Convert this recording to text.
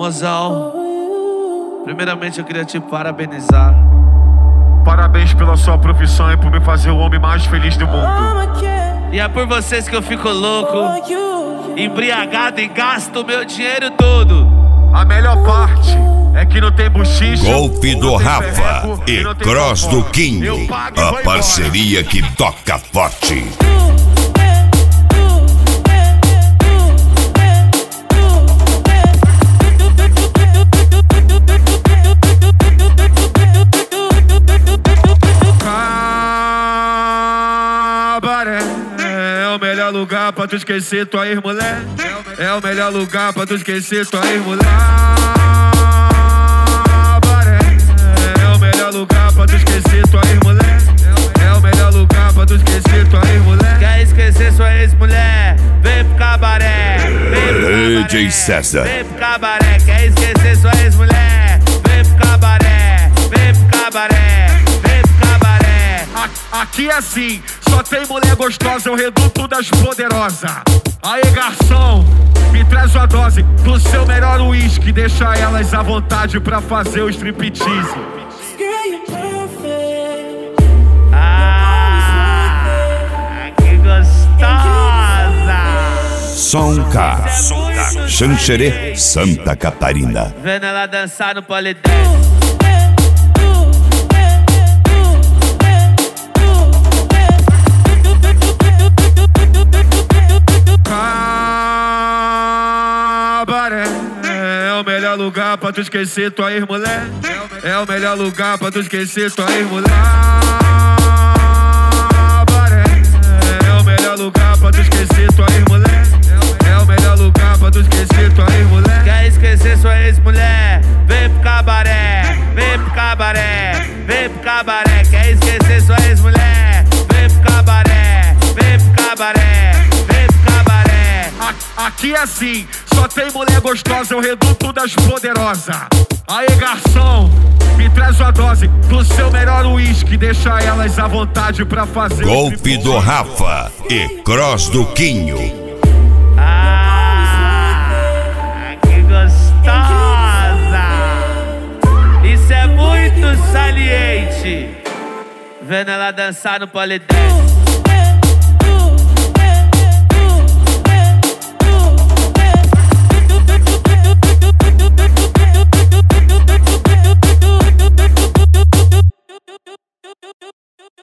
Mozão, primeiramente eu queria te parabenizar. Parabéns pela sua profissão e por me fazer o homem mais feliz do mundo. E é por vocês que eu fico louco, embriagado e gasto meu dinheiro todo. A melhor parte é que não tem buchicho, Golpe do Rafa ferrego, e não tem Cross fofó. do King, Eu pago e a vou parceria que toca forte. Cabaré é o melhor lugar pra tu esquecer tua ex-mulher. É o melhor lugar pra tu esquecer tua ex-mulher. Cabaré é o melhor lugar pra tu esquecer tua ex-mulher. É o melhor lugar pra tu esquecer tua ex-mulher. Quer esquecer sua ex-mulher? Vem pro cabaré. Vem pro cabaré. DJ César. Vem pro cabaré. Quer esquecer sua ex-mulher? Vem pro cabaré. Vem pro cabaré. Vem pro cabaré. Aqui é assim, só tem mulher gostosa, é o reduto das poderosas. Aê, garçom, me traz uma dose do seu melhor uísque. Deixa elas à vontade pra fazer o striptease. Que gostosa! Sonka, Xanxerê, Santa Catarina. Vendo ela dançar no polidense. Cabaré é o melhor lugar pra tu esquecer tua ex-mulher. É o melhor lugar pra tu esquecer tua ex-mulher. Cabaré é o melhor lugar pra tu esquecer tua ex-mulher. É o melhor lugar pra tu esquecer tua ex-mulher. Quer esquecer sua ex-mulher? Vem pro cabaré. Vem pro cabaré. Vem pro cabaré. Quer esquecer sua ex-mulher? Vem pro cabaré. Vem pro cabaré. Vem pro cabaré. Aqui é assim, só tem mulher gostosa, é o reduto das poderosas. Aê, garçom, me traz uma dose do seu melhor uísque. Deixa elas à vontade pra fazer Golpe do Rafa e Cross do Quinho. Que gostosa! Isso é muito saliente. Vendo ela dançar no polidense.